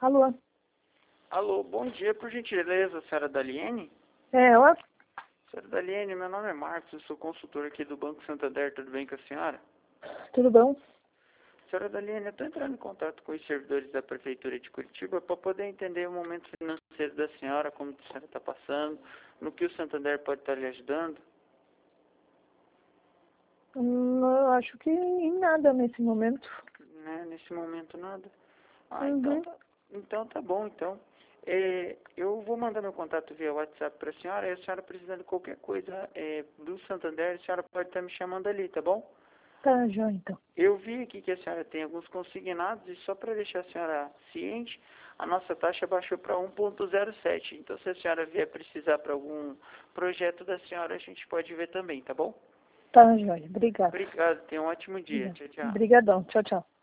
Alô? Alô, bom dia, por gentileza, senhora Daliene? Ela? Senhora Daliene, meu nome é Marcos, eu sou consultor aqui do Banco Santander, tudo bem com a senhora? Tudo bom? Senhora Daliene, eu estou entrando em contato com os servidores da Prefeitura de Curitiba para poder entender o momento financeiro da senhora, como a senhora está passando, no que o Santander pode estar lhe ajudando. Eu acho que em nada nesse momento. Né? Nesse momento nada. Uhum. Então tá bom, então. Eu vou mandar meu contato via WhatsApp para a senhora, e a senhora precisando de qualquer coisa do Santander, a senhora pode estar me chamando ali, tá bom? Tá, já então. Eu vi aqui que a senhora tem alguns consignados e só para deixar a senhora ciente, a nossa taxa baixou para 1,07. Então, se a senhora vier precisar para algum projeto da senhora, a gente pode ver também, tá bom? Tá, joia. Obrigada. Obrigado, tenha um ótimo dia. Obrigada. Tchau, tchau. Obrigadão. Tchau, tchau.